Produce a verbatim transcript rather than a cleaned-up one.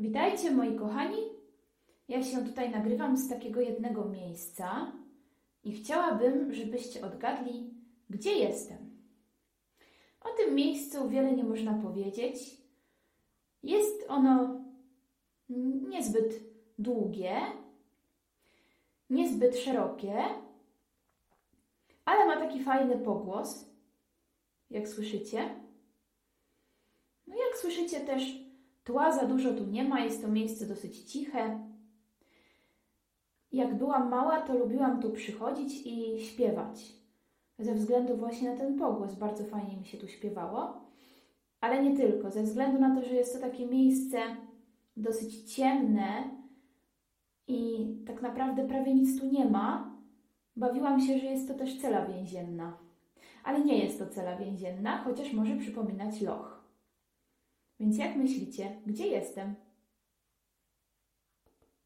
Witajcie moi kochani. Ja się tutaj nagrywam z takiego jednego miejsca i chciałabym, żebyście odgadli, gdzie jestem. O tym miejscu wiele nie można powiedzieć. Jest ono niezbyt długie, niezbyt szerokie, ale ma taki fajny pogłos, jak słyszycie. No jak słyszycie też, tła za dużo tu nie ma, jest to miejsce dosyć ciche. Jak byłam mała, to lubiłam tu przychodzić i śpiewać. Ze względu właśnie na ten pogłos, bardzo fajnie mi się tu śpiewało. Ale nie tylko, ze względu na to, że jest to takie miejsce dosyć ciemne i tak naprawdę prawie nic tu nie ma. Bawiłam się, że jest to też cela więzienna. Ale nie jest to cela więzienna, chociaż może przypominać loch. Więc jak myślicie, gdzie jestem?